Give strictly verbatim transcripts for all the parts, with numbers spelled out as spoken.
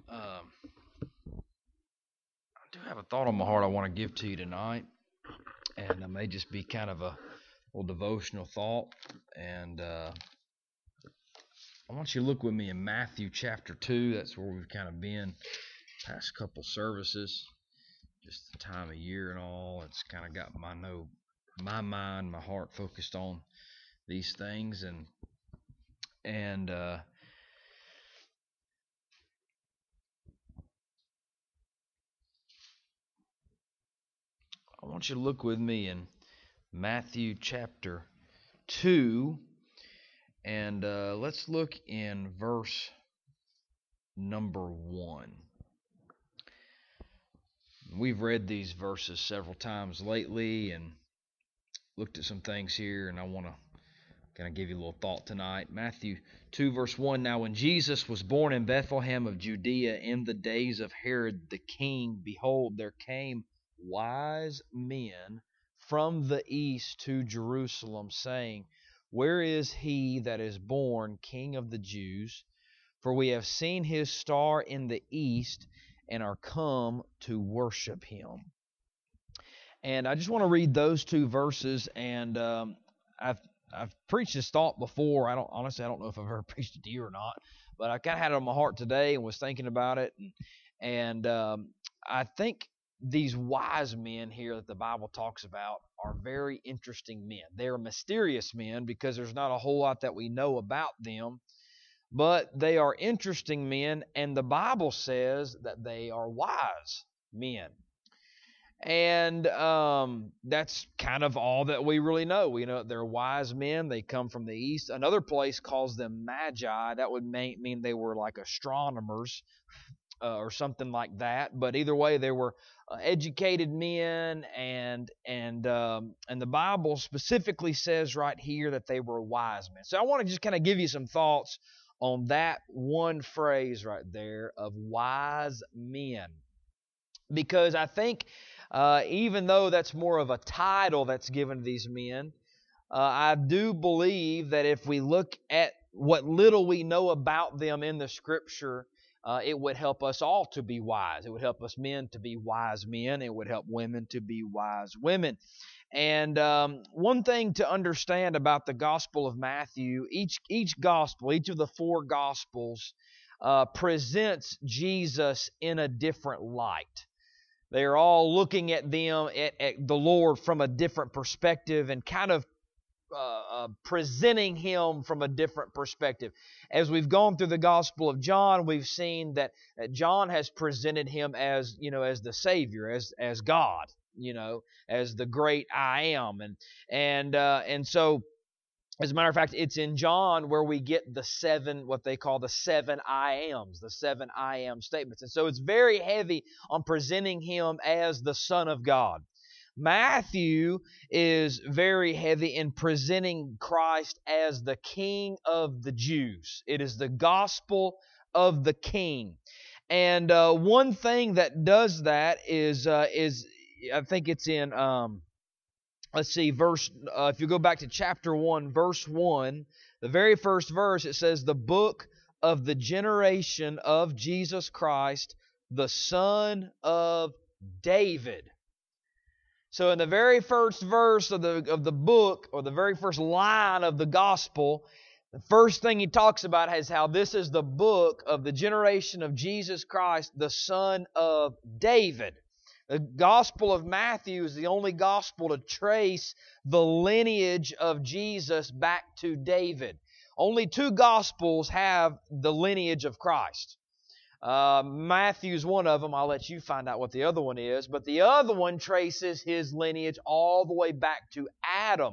Um, I do have a thought on my heart I want to give to you tonight, and it may just be kind of a little devotional thought. And uh, I want you to look with me in Matthew chapter two. That's where we've kind of been past couple services, just the time of year and all. It's kind of got my no, my mind, my heart focused on these things, and and uh, I want you to look with me in Matthew chapter two, and uh, let's look in verse number one. We've read these verses several times lately and looked at some things here, and I want to kind of give you a little thought tonight. Matthew two, verse one, Now when Jesus was born in Bethlehem of Judea in the days of Herod the king, behold, there came wise men from the east to Jerusalem, saying, Where is he that is born King of the Jews? For we have seen his star in the east and are come to worship him. And I just want to read those two verses, and um, I've I've preached this thought before. I don't honestly I don't know if I've ever preached it to you or not, but I kind of had it on my heart today and was thinking about it, and and um, I think these wise men here that the Bible talks about are very interesting men. They are mysterious men because there's not a whole lot that we know about them, but they are interesting men, and the Bible says that they are wise men. And um, that's kind of all that we really know. We know they're wise men. They come from the east. Another place calls them magi. That would mean they were like astronomers uh, or something like that. But either way, they were uh, educated men, and and um, and the Bible specifically says right here that they were wise men. So I want to just kind of give you some thoughts on that one phrase right there of wise men, because I think uh, even though that's more of a title that's given to these men, uh, I do believe that if we look at what little we know about them in the Scripture, uh, it would help us all to be wise. It would help us men to be wise men. It would help women to be wise women. And um, one thing to understand about the Gospel of Matthew, each each gospel, each of the four Gospels, uh, presents Jesus in a different light. They are all looking at them, at, at the Lord from a different perspective, and kind of uh, uh, presenting Him from a different perspective. As we've gone through the Gospel of John, we've seen that, that John has presented Him as, you know, as the Savior, as as God, you know, as the great I am, and and uh, and so. As a matter of fact, it's in John where we get the seven, what they call the seven I ams, the seven I am statements. And so it's very heavy on presenting Him as the Son of God. Matthew is very heavy in presenting Christ as the King of the Jews. It is the gospel of the King. And uh, one thing that does that is, uh, is I think it's in... Um, Let's see, verse. Uh, if you go back to chapter one, verse one, the very first verse, it says, the book of the generation of Jesus Christ, the son of David. So in the very first verse of the, of the book, or the very first line of the gospel, the first thing he talks about is how this is the book of the generation of Jesus Christ, the son of David. The Gospel of Matthew is the only gospel to trace the lineage of Jesus back to David. Only two Gospels have the lineage of Christ. Uh, Matthew's one of them. I'll let you find out what the other one is. But the other one traces his lineage all the way back to Adam.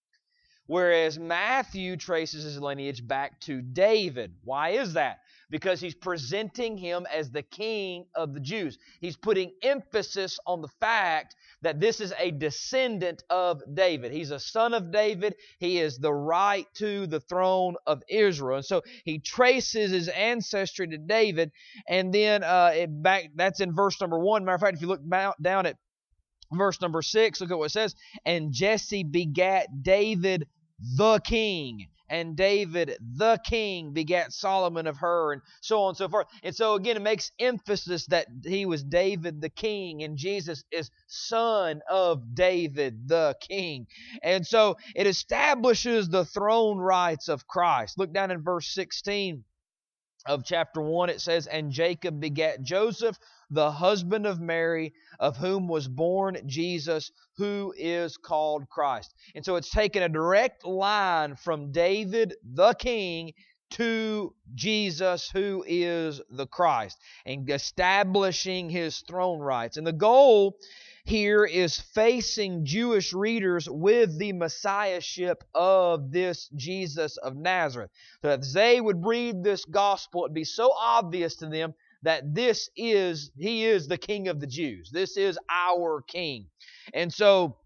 Whereas Matthew traces his lineage back to David. Why is that? Because he's presenting Him as the King of the Jews. He's putting emphasis on the fact that this is a descendant of David. He's a son of David. He is the right to the throne of Israel. And so he traces his ancestry to David. And then uh, it back that's in verse number one. Matter of fact, if you look down at verse number six, look at what it says. And Jesse begat David the king. and David the king begat Solomon of her, and so on and so forth. And so again, it makes emphasis that he was David the king, and Jesus is son of David the king. And so it establishes the throne rights of Christ. Look down in verse sixteen of chapter one. It says, and Jacob begat Joseph, the husband of Mary, of whom was born Jesus, who is called Christ. And so it's taken a direct line from David the king to Jesus, who is the Christ, and establishing his throne rights. And the goal here is facing Jewish readers with the messiahship of this Jesus of Nazareth. So that as they would read this gospel, it'd be so obvious to them that this is, He is the King of the Jews. This is our King. And so,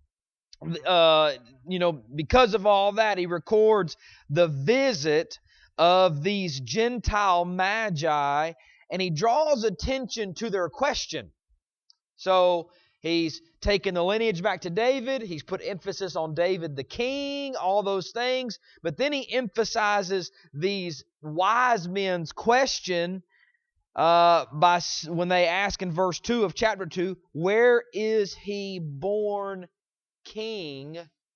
uh, you know, because of all that, he records the visit of these Gentile magi, and he draws attention to their question. So, he's taken the lineage back to David. He's put emphasis on David the king, all those things. But then he emphasizes these wise men's question uh, by when they ask in verse two of chapter two, where is he born king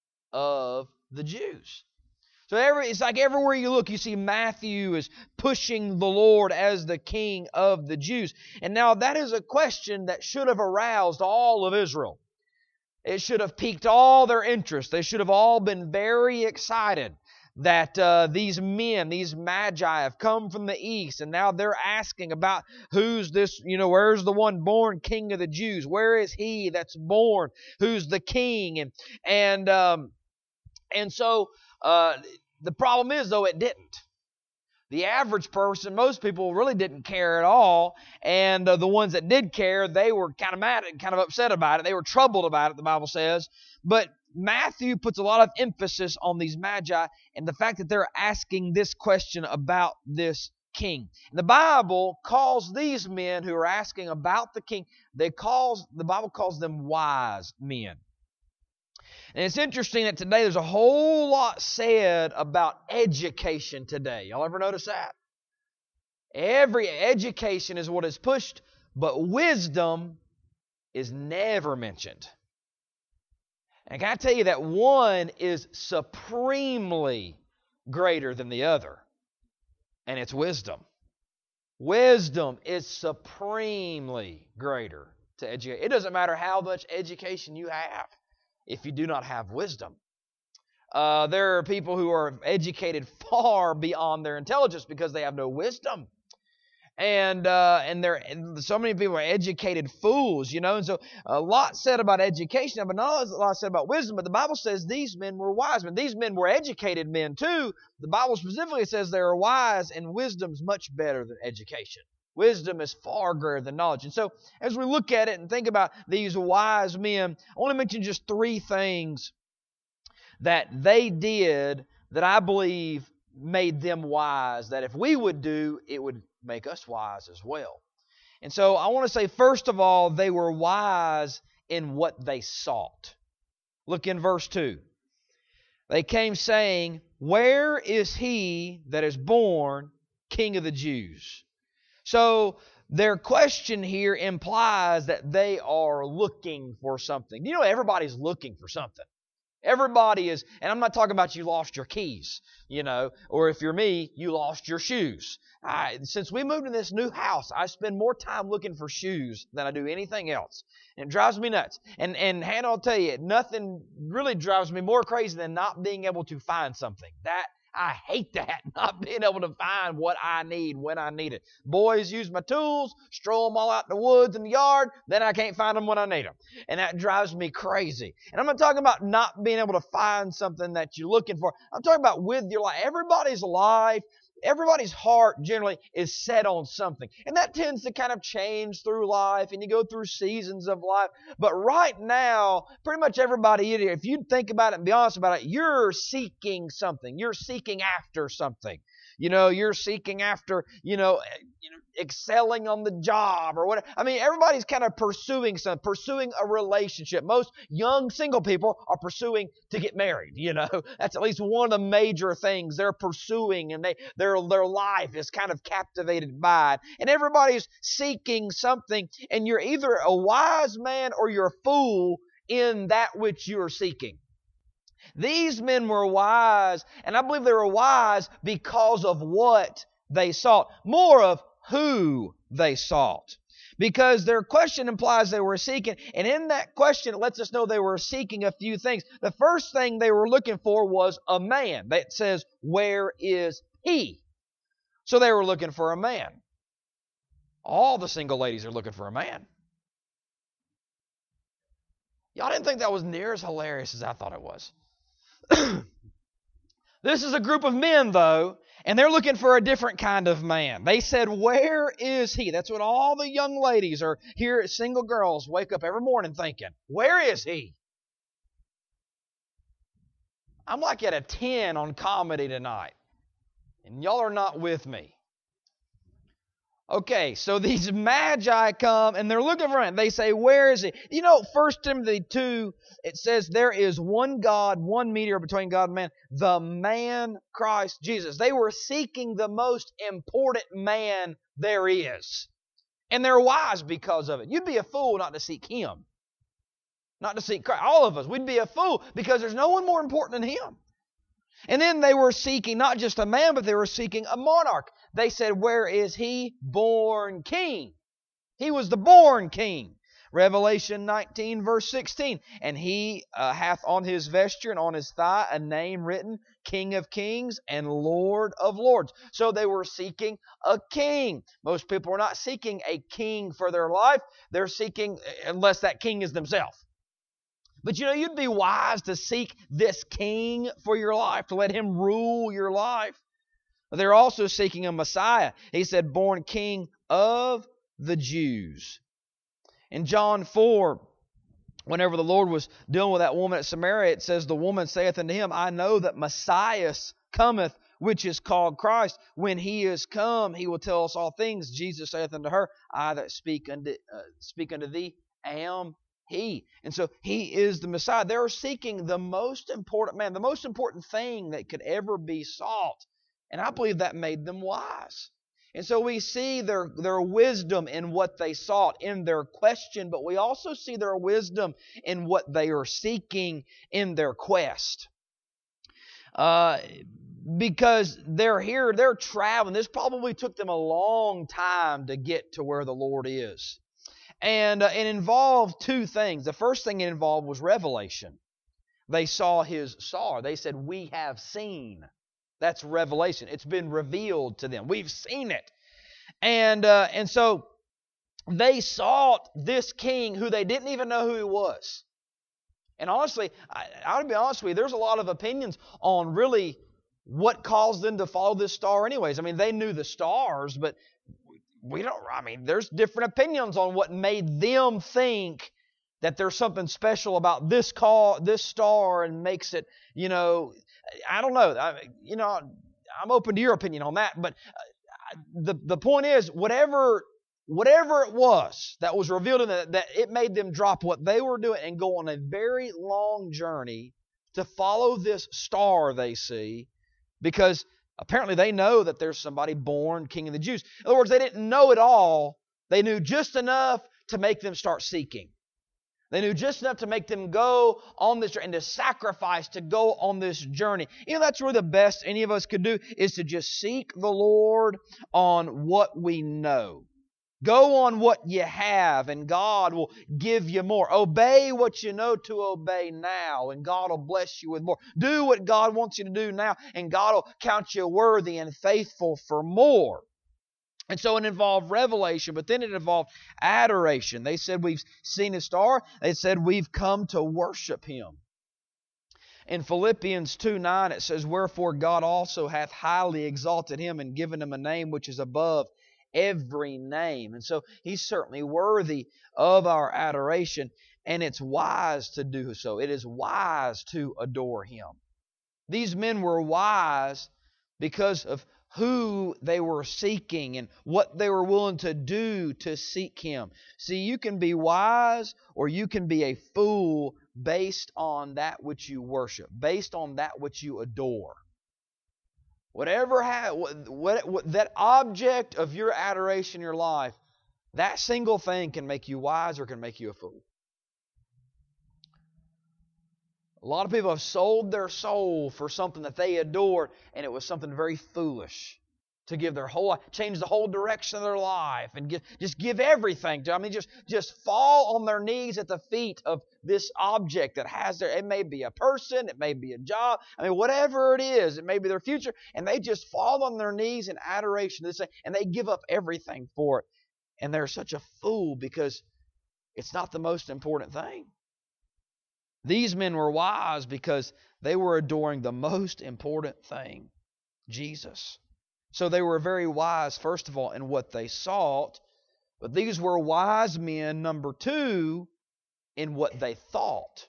of the Jews? So every, it's like everywhere you look, you see Matthew is pushing the Lord as the King of the Jews. And now that is a question that should have aroused all of Israel. It should have piqued all their interest. They should have all been very excited that uh, these men, these magi have come from the east, and now they're asking about who's this, you know, where's the one born King of the Jews? Where is he that's born? Who's the king? And, and, um, and so, Uh, the problem is, though, it didn't. The average person, most people really didn't care at all, and uh, the ones that did care, they were kind of mad and kind of upset about it. They were troubled about it, the Bible says. But Matthew puts a lot of emphasis on these magi and the fact that they're asking this question about this king. And the Bible calls these men who are asking about the king, they calls the Bible calls them wise men. And it's interesting that today there's a whole lot said about education today. Y'all ever notice that? Every education is what is pushed, but wisdom is never mentioned. And can I tell you that one is supremely greater than the other? And it's wisdom. Wisdom is supremely greater to educate. It doesn't matter how much education you have if you do not have wisdom. Uh, there are people who are educated far beyond their intelligence because they have no wisdom. And uh, and there, so many people are educated fools, you know. And so a lot said about education, but not a lot said about wisdom. But the Bible says these men were wise men. These men were educated men too. The Bible specifically says they are wise, and wisdom's much better than education. Wisdom is far greater than knowledge. And so as we look at it and think about these wise men, I want to mention just three things that they did that I believe made them wise, that if we would do, it would make us wise as well. And so I want to say, first of all, they were wise in what they sought. Look in verse two. They came saying, where is he that is born King of the Jews? So their question here implies that they are looking for something. You know, everybody's looking for something. Everybody is, and I'm not talking about you lost your keys, you know, or if you're me, you lost your shoes. I, since we moved in this new house, I spend more time looking for shoes than I do anything else. And it drives me nuts. And, and Hannah, I'll tell you, nothing really drives me more crazy than not being able to find something. That I hate that, not being able to find what I need when I need it. Boys use my tools, stroll them all out in the woods and the yard, then I can't find them when I need them. And that drives me crazy. And I'm not talking about not being able to find something that you're looking for. I'm talking about with your life. Everybody's life, everybody's heart generally is set on something. And that tends to kind of change through life, and you go through seasons of life. But right now, pretty much everybody, if you think about it and be honest about it, you're seeking something. You're seeking after something. you know, you're seeking after, you know, you know, excelling on the job or whatever. I mean, everybody's kind of pursuing some, pursuing a relationship. Most young single people are pursuing to get married, you know. That's at least one of the major things they're pursuing, and they their their life is kind of captivated by it. And everybody's seeking something, and you're either a wise man or you're a fool in that which you're seeking. These men were wise, and I believe they were wise because of what they sought, more of who they sought. Because their question implies they were seeking, and in that question it lets us know they were seeking a few things. The first thing they were looking for was a man. It says, where is he? So they were looking for a man. All the single ladies are looking for a man. Y'all didn't think that was near as hilarious as I thought it was. This is a group of men, though, and they're looking for a different kind of man. They said, where is he? That's what all the young ladies are here, single girls, wake up every morning thinking, where is he? I'm like at a ten on comedy tonight, and y'all are not with me. Okay, so these magi come, and they're looking for him. They say, where is he? You know, First Timothy two, it says, there is one God, one mediator between God and man, the man Christ Jesus. They were seeking the most important man there is. And they're wise because of it. You'd be a fool not to seek him. Not to seek Christ. All of us, we'd be a fool because there's no one more important than him. And then they were seeking not just a man, but they were seeking a monarch. They said, where is he? Born king. He was the born king. Revelation nineteen, verse sixteen. And he uh, hath on his vesture and on his thigh a name written, King of Kings and Lord of Lords. So they were seeking a king. Most people are not seeking a king for their life. They're seeking, unless that king is themselves. But you know, you'd be wise to seek this king for your life, to let him rule your life. They're also seeking a Messiah. He said, born king of the Jews. In John four, whenever the Lord was dealing with that woman at Samaria, it says, the woman saith unto him, I know that Messiah cometh, which is called Christ. When he is come, he will tell us all things. Jesus saith unto her, I that speak unto, uh, speak unto thee am he. And so he is the Messiah. They're seeking the most important man, the most important thing that could ever be sought. And I believe that made them wise. And so we see their, their wisdom in what they sought, in their question, but we also see their wisdom in what they are seeking in their quest. Uh, because they're here, they're traveling. This probably took them a long time to get to where the Lord is. And uh, it involved two things. The first thing it involved was revelation. They saw his star. They said, we have seen. That's revelation. It's been revealed to them. We've seen it. And uh, and so they sought this king who they didn't even know who he was. And honestly, I, I would be honest with you, there's a lot of opinions on really what caused them to follow this star anyways. I mean, they knew the stars, but we don't, I mean, there's different opinions on what made them think that there's something special about this call, this star, and makes it, you know, I don't know. I, you know, I'm open to your opinion on that, but the the point is, whatever whatever it was that was revealed in that, that it made them drop what they were doing and go on a very long journey to follow this star they see, because apparently they know that there's somebody born King of the Jews. In other words, they didn't know it all. They knew just enough to make them start seeking. They knew just enough to make them go on this journey and to sacrifice to go on this journey. You know, that's really the best any of us could do, is to just seek the Lord on what we know. Go on what you have, and God will give you more. Obey what you know to obey now, and God will bless you with more. Do what God wants you to do now, and God will count you worthy and faithful for more. And so it involved revelation, but then it involved adoration. They said, we've seen his star. They said, we've come to worship him. In Philippians two nine, it says, wherefore God also hath highly exalted him and given him a name which is above every name. And so he's certainly worthy of our adoration, and it's wise to do so. It is wise to adore him. These men were wise because of who they were seeking and what they were willing to do to seek Him. See, you can be wise or you can be a fool based on that which you worship, based on that which you adore. Whatever ha- what, what, what, that object of your adoration in your life, that single thing can make you wise or can make you a fool. A lot of people have sold their soul for something that they adored, and it was something very foolish to give their whole life, change the whole direction of their life, and give, just give everything to. I mean, just just fall on their knees at the feet of this object that has their. It may be a person, it may be a job. I mean, whatever it is, it may be their future, and they just fall on their knees in adoration to this thing, and they give up everything for it, and they're such a fool because it's not the most important thing. These men were wise because they were adoring the most important thing, Jesus. So they were very wise, first of all, in what they sought. But these were wise men, number two, in what they thought.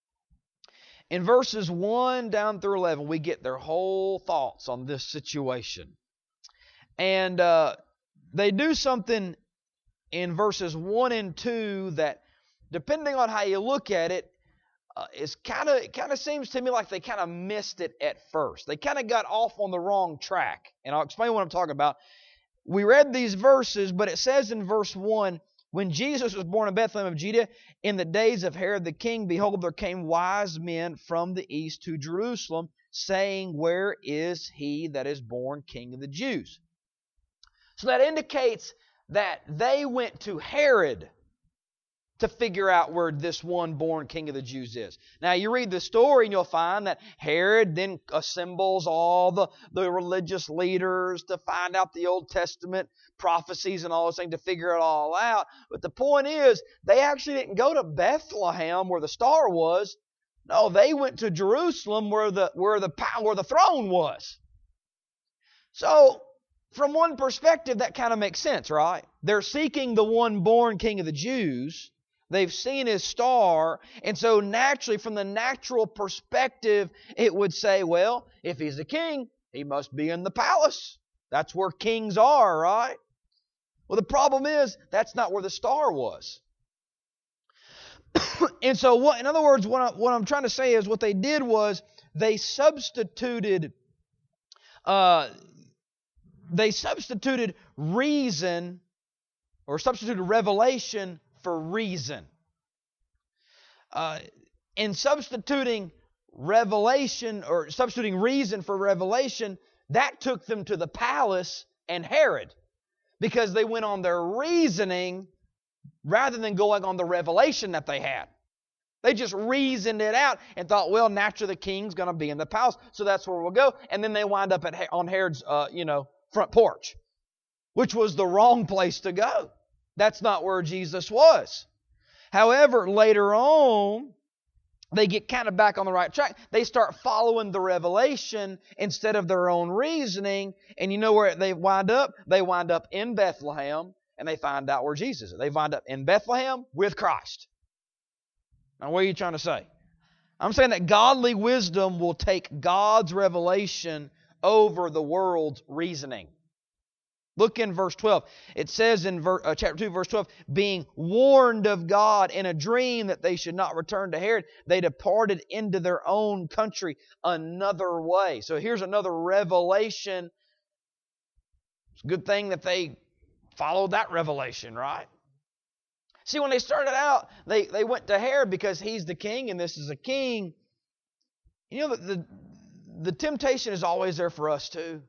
In verses one down through eleven, we get their whole thoughts on this situation. And uh, they do something in verses one and two that, depending on how you look at it, Uh, it's kind of it kind of seems to me like they kind of missed it at first. They kind of got off on the wrong track. And I'll explain what I'm talking about. We read these verses, but it says in verse one, when Jesus was born in Bethlehem of Judea, in the days of Herod the king, behold, there came wise men from the east to Jerusalem, saying, where is he that is born King of the Jews? So that indicates that they went to Herod to figure out where this one born King of the Jews is. Now, you read the story and you'll find that Herod then assembles all the, the religious leaders to find out the Old Testament prophecies and all those things to figure it all out. But the point is, they actually didn't go to Bethlehem where the star was. No, they went to Jerusalem where the where the where the throne was. So, from one perspective, that kind of makes sense, right? They're seeking the one born King of the Jews. They've seen his star, and so naturally, from the natural perspective, it would say, well, if he's a king, he must be in the palace. That's where kings are, right? Well, the problem is, that's not where the star was. And so, what? In other words, what, I, what I'm trying to say is what they did was they substituted, uh, they substituted reason or substituted revelation for reason. Uh, in substituting revelation or substituting reason for revelation, that took them to the palace and Herod because they went on their reasoning rather than going on the revelation that they had. They just reasoned it out and thought, well, naturally the king's going to be in the palace, so that's where we'll go. And then they wind up at on Herod's, uh, you know, front porch, which was the wrong place to go. That's not where Jesus was. However, later on, they get kind of back on the right track. They start following the revelation instead of their own reasoning. And you know where they wind up? They wind up in Bethlehem, and they find out where Jesus is. They wind up in Bethlehem with Christ. Now, what are you trying to say? I'm saying that godly wisdom will take God's revelation over the world's reasoning. Look in verse twelve. It says in ver, uh, chapter two, verse twelve, being warned of God in a dream that they should not return to Herod, they departed into their own country another way. So here's another revelation. It's a good thing that they followed that revelation, right? See, when they started out, they, they went to Herod because he's the king and this is a king. You know, the, the, the temptation is always there for us too.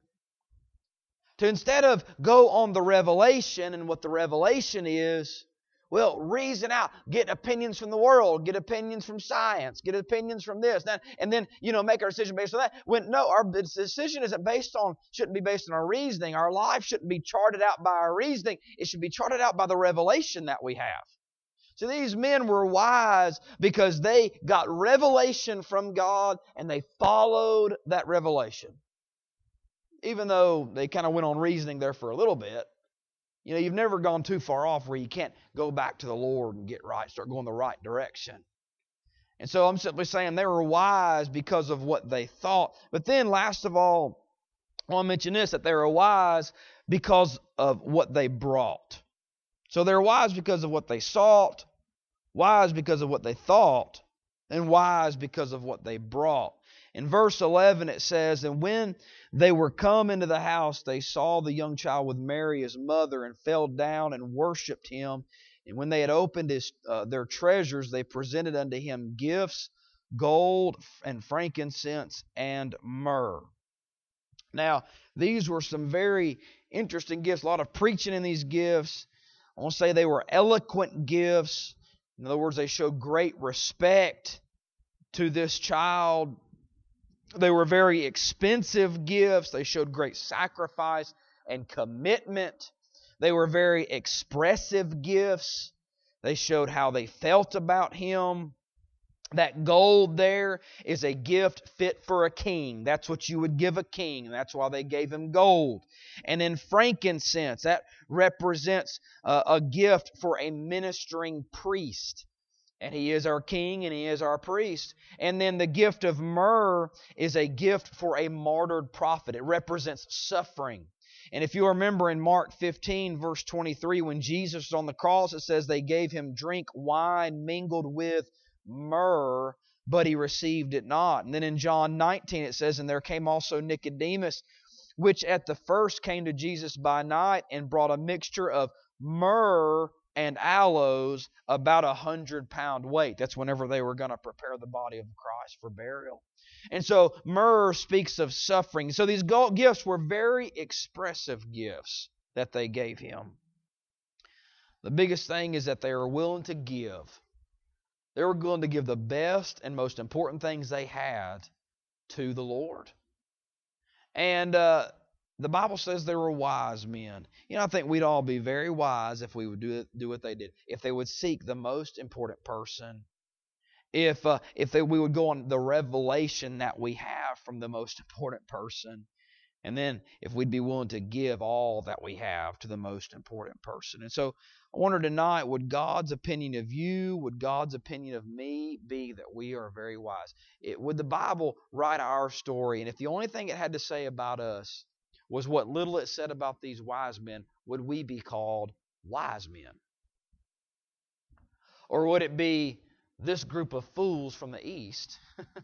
To instead of go on the revelation and what the revelation is, well, reason out, get opinions from the world, get opinions from science, get opinions from this, that, and then, you know, make our decision based on that. When no, our decision isn't based on, shouldn't be based on our reasoning. Our life shouldn't be charted out by our reasoning. It should be charted out by the revelation that we have. So these men were wise because they got revelation from God and they followed that revelation. Even though they kind of went on reasoning there for a little bit, you know, you've never gone too far off where you can't go back to the Lord and get right, start going the right direction. And so I'm simply saying they were wise because of what they thought. But then, last of all, I want to mention this, that they were wise because of what they brought. So they're wise because of what they sought, wise because of what they thought, and wise because of what they brought. In verse eleven it says, "And when they were come into the house, they saw the young child with Mary his mother, and fell down and worshipped him. And when they had opened his, uh, their treasures, they presented unto him gifts, gold and frankincense and myrrh." Now, these were some very interesting gifts, a lot of preaching in these gifts. I want to say they were eloquent gifts. In other words, they showed great respect to this child. They were very expensive gifts. They showed great sacrifice and commitment. They were very expressive gifts. They showed how they felt about him. That gold there is a gift fit for a king. That's what you would give a king. And that's why they gave him gold. And then frankincense, that represents a, a gift for a ministering priest. And he is our king and he is our priest. And then the gift of myrrh is a gift for a martyred prophet. It represents suffering. And if you remember in Mark fifteen, verse twenty-three, when Jesus was on the cross, it says they gave him drink wine mingled with myrrh, but he received it not. And then in John nineteen it says, "And there came also Nicodemus, which at the first came to Jesus by night, and brought a mixture of myrrh and aloes, about a hundred pound weight." That's whenever they were going to prepare the body of Christ for burial. And so myrrh speaks of suffering. So these gifts were very expressive gifts that they gave him. The biggest thing is that they were willing to give. They were willing to give the best and most important things they had to the Lord. And uh, the Bible says they were wise men. You know, I think we'd all be very wise if we would do, do what they did. If they would seek the most important person. If uh, if they, we would go on the revelation that we have from the most important person. And then if we'd be willing to give all that we have to the most important person. And so I wonder tonight, would God's opinion of you, would God's opinion of me be that we are very wise? It, would the Bible write our story? And if the only thing it had to say about us was what little it said about these wise men, would we be called wise men? Or would it be this group of fools from the east?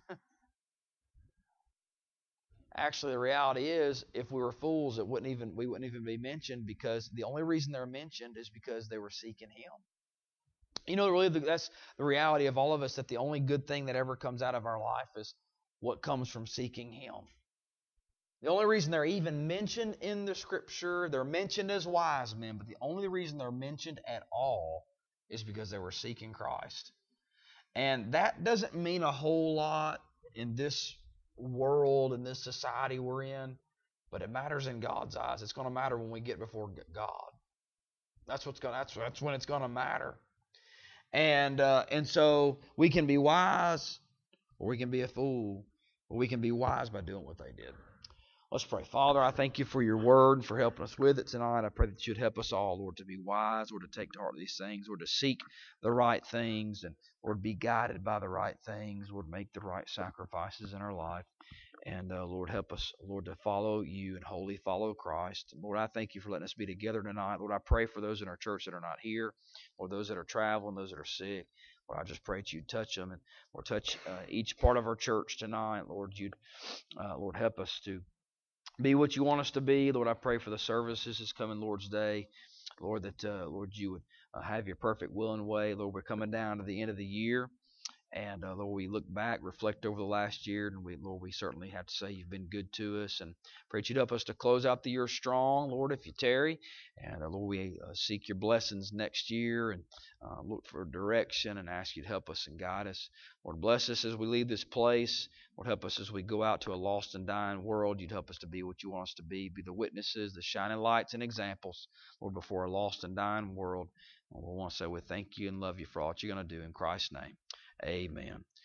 Actually, the reality is, if we were fools, it wouldn't even we wouldn't even be mentioned, because the only reason they're mentioned is because they were seeking him. You know, really, that's the reality of all of us, that the only good thing that ever comes out of our life is what comes from seeking him. The only reason they're even mentioned in the Scripture, they're mentioned as wise men, but the only reason they're mentioned at all is because they were seeking Christ. And that doesn't mean a whole lot in this world, in this society we're in, but it matters in God's eyes. It's going to matter when we get before God. That's what's going. That's that's when it's going to matter. And uh, and so we can be wise, or we can be a fool, or we can be wise by doing what they did. Let's pray. Father, I thank you for your word and for helping us with it tonight. I pray that you'd help us all, Lord, to be wise, Lord, to take to heart these things, Lord, to seek the right things, and Lord, be guided by the right things, Lord, make the right sacrifices in our life. And uh, Lord, help us, Lord, to follow you and wholly follow Christ. Lord, I thank you for letting us be together tonight. Lord, I pray for those in our church that are not here, or those that are traveling, those that are sick. Lord, I just pray that you'd touch them, and Lord, touch uh, each part of our church tonight. Lord, you'd, uh, Lord, help us to be what you want us to be. Lord, I pray for the services this coming Lord's Day. Lord, that, uh, Lord, you would uh, have your perfect will and way. Lord, we're coming down to the end of the year. And uh, Lord, we look back, reflect over the last year, and we, Lord, we certainly have to say you've been good to us. And pray that you'd help us to close out the year strong, Lord, if you tarry. And uh, Lord, we uh, seek your blessings next year, and uh, look for direction, and ask you to help us and guide us. Lord, bless us as we leave this place. Lord, help us as we go out to a lost and dying world. You'd help us to be what you want us to be, be the witnesses, the shining lights and examples, Lord, before a lost and dying world. And we want to say we thank you and love you for all that you're going to do in Christ's name. Amen.